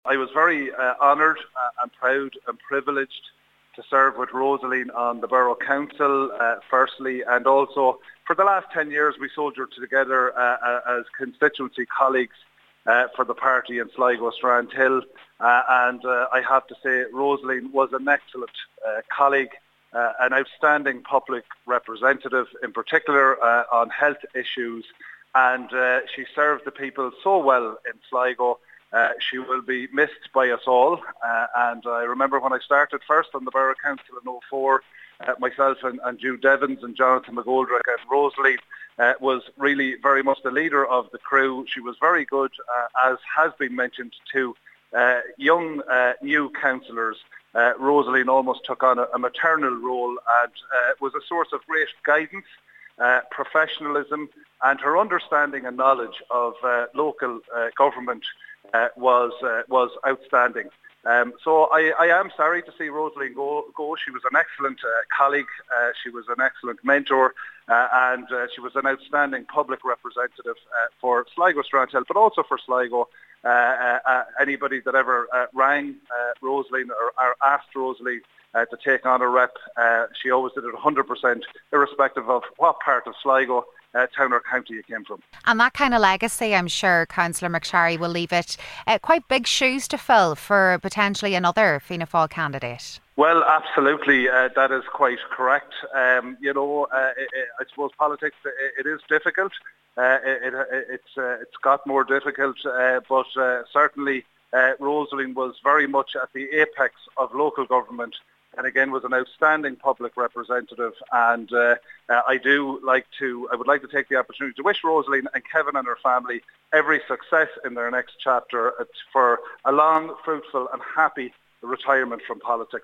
I was very honoured and proud and privileged to serve with Rosaleen on the Borough Council, firstly, and also for the last 10 years we soldiered together as constituency colleagues for the party in Sligo Strandhill, and I have to say Rosaleen was an excellent colleague, an outstanding public representative, in particular on health issues, and she served the people so well in Sligo. She will be missed by us all, and I remember when I started first on the Borough Council in 2004, myself and Jude Evans and Jonathan McGoldrick and Rosaleen was really very much the leader of the crew. She was very good, as has been mentioned, to young new councillors. Rosaleen almost took on a maternal role and was a source of great guidance, professionalism, and her understanding and knowledge of local government was outstanding. So I am sorry to see Rosaleen go. She was an excellent colleague, she was an excellent mentor, and she was an outstanding public representative for Sligo Strandhill, but also for Sligo. Anybody that ever rang Rosaleen or asked Rosaleen to take on a rep, she always did it 100%, irrespective of what part of Sligo, town or county you came from. And that kind of legacy, I'm sure Councillor McSharry will leave it quite big shoes to fill for potentially another Fianna Fáil candidate. Well, absolutely, that is quite correct. I suppose politics, it is difficult. It's got more difficult, but certainly Rosaleen was very much at the apex of local government, and again was an outstanding public representative. And I would like to take the opportunity to wish Rosaleen and Kevin and her family every success in their next chapter for a long, fruitful and happy retirement from politics.